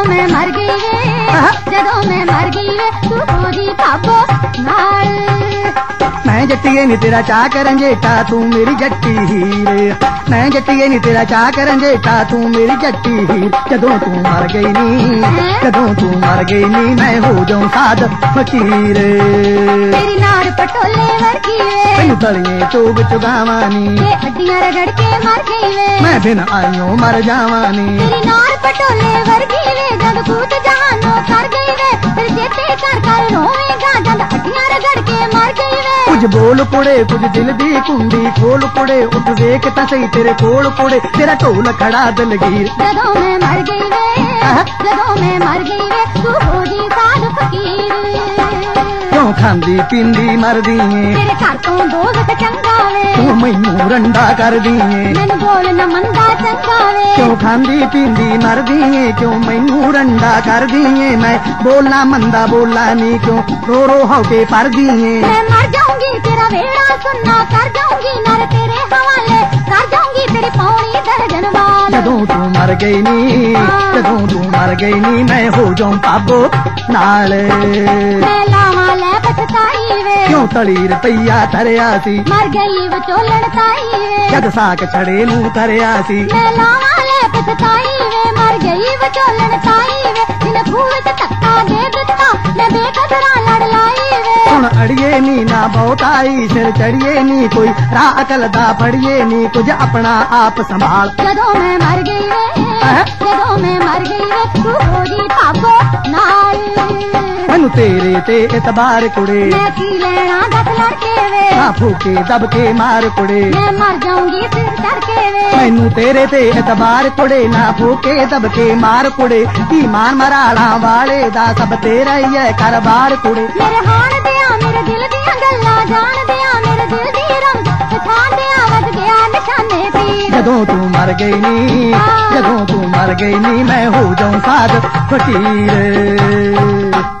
मैं मर गई वे जदों मैं मर गई वे तू हो जी भाबो नाल मैं जट्टिए नी तेरा चा करन जेठा तू मेरी जट्टी हीर मैं जट्टिए नी तेरा चा करन जेठा तू मेरी जट्टी हीर जदों तू मर गई नी मैं हो जाऊं साध फकीर तेरी नार पटोले वर्गी वे तेनू तलिए चोग चुगावानी ये हड्डियां रगड़ के मर गई वे मैं बिन आइयों मर जावानी तेरी नार पटोले वर्गी वे जद कूद जहानों कर गई वे फिर जेते कर कर रोवेगा जद हड्डियां रगड़ के मर गई वे कुछ बोल कुड़े कुछ दिल दी कुंडी खोल कुड़े उठ वेख तां सही तेरे कोल कुड़े तेरा ढोल खड़ा दलगीर जदों मैं मर गई वे तू हो जी साध फकीर क्यों खांदी पींदी मरदी तेरे घर तो दोस्त चंगा वे तू मैनू रंडा कर दी मैनू बोल न मंदा चंगा वे क्यों खांदी पींदी मरदी क्यों मैनू रंडा कर दी मैं बोलना मंदा बोला नी क्यों रो रो होके पर दी मैं मर जाऊंगी तेरा वेड़ा सुनना कर जाऊंगी नर तेरे हवाले कर जाऊंगी तेरी पौड़ी दर्जन बाल जदों तू मर गई नी मैं हो जाऊं पाबो नाल मैं लावा ले पछताई वे क्यों तली रुपया धरिया सी मर गई विचोलण ताई वे जद साक छड़े नू धरिया सी मैं लावा ले पछताई वे मर गई विचोलण ताई वे जिन खूह च धक्का दे दिता मैं बेकदरा लड़ लाई वे हुण अड़िए नी ना बहुताई सिर चढ़िए नी कोई राह अकल दा फड़िए नी कुछ अपना आप संभाल जदों मैं मर गई वे तू हो जी भाबो नाल मैनू तेरे ते एतबार कुड़े मैं की लेना दस लड़के वे ना फूके दब के मार कुड़े मैं मर जाऊंगी सिर चढ़ के वे मैनू तेरे ते एतबार कुड़े ना फूके दब के मार कुड़े की मान मराड़ा वाले दा सब तेरा ही है कारोबार कुड़े मेरे हाण दिया मेरे दिल दियां गल्लां जान दिया मेरे दिल दी रंग पछाण दिया वध गया निशाने पीर जदों तू मर गई नी मैं हो जाऊं साध फकीर